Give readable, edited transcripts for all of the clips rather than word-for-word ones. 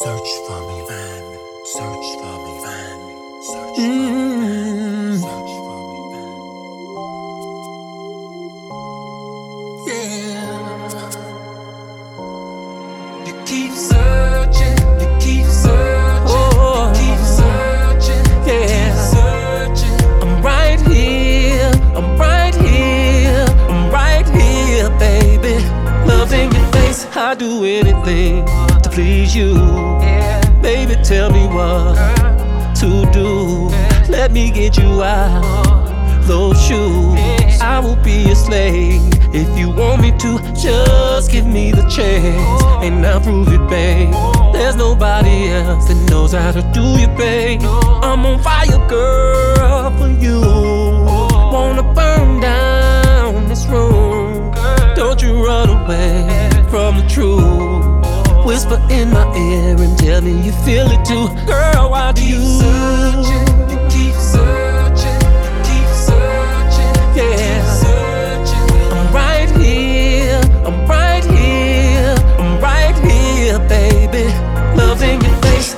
Search for me, Van. Search for me, Van. Search for me, Van. Search for me, Van. Yeah. You keep searching. You keep searching. Oh, you keep searching. yeah. You keep searching. I'm right here. I'm right here. I'm right here, baby. Loving your face. I'd do anything to please you. Baby, tell me what to do. Let me get you out those shoes. I will be a slave if you want me to. Just give me the chance and I'll prove it, babe. There's nobody else that knows how to do you, babe. I'm on fire, girl, for you. Wanna burn down this room. Don't you run away from the truth. Whisper in my ear and tell me you feel it too. Girl, why do you searching? You keep searching. You keep searching. Yeah. Keep searching. I'm right here. I'm right here. I'm right here, baby. Loving your face.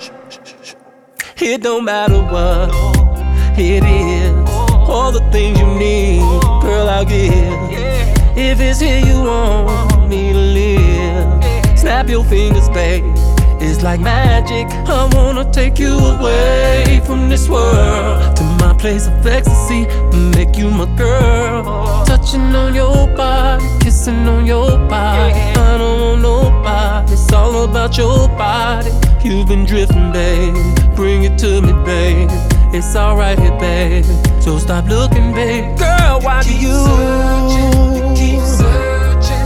It don't matter what it is. All the things you need, girl, I'll give. If it's here you want me to live, snap your fingers, babe. It's like magic. I wanna take you away from this world to my place of ecstasy, make you my girl. Touching on your body, kissing on your body. I don't want nobody. It's all about your body. You've been drifting, babe. Bring it to me, babe. It's alright here, babe. So stop looking, babe. Girl, why do you keep searching?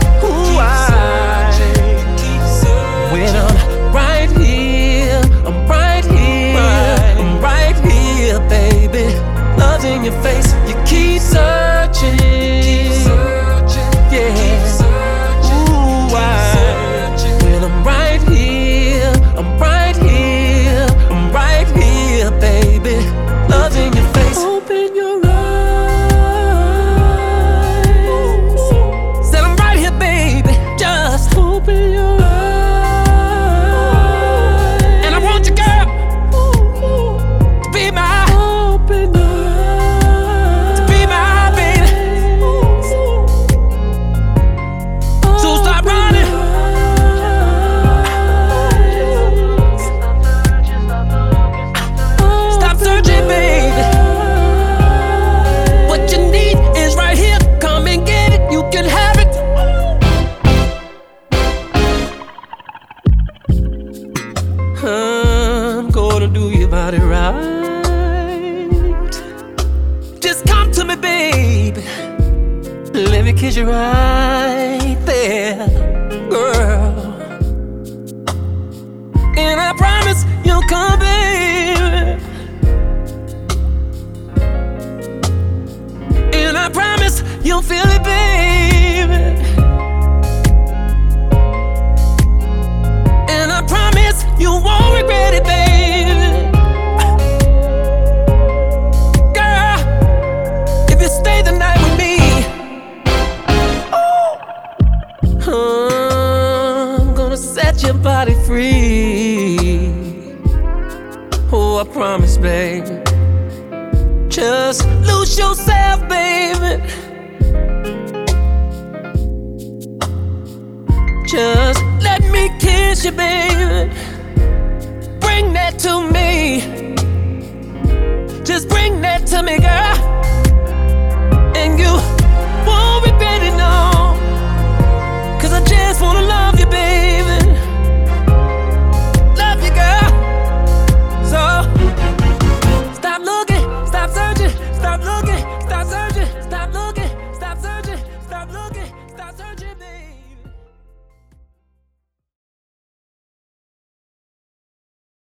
When I'm right here, I'm right here, I'm right here, baby. Love in your face, you keep searching, yeah. Ooh, when I'm right here, I'm right here, I'm right here, baby. Love in your face. Open your eyes. Said I'm right here, baby. Just open your eyes. I'm gonna do you about it right. Just come to me, baby. Let me kiss you right there, girl. And I promise you'll come, baby. And I promise you'll feel it, baby. And I promise you won't regret it, baby. Girl, if you stay the night with me, I'm gonna set your body free. Oh, I promise, baby. Just lose yourself, baby. Just let me kiss you, baby. Bring that to me. Just bring that to me, girl.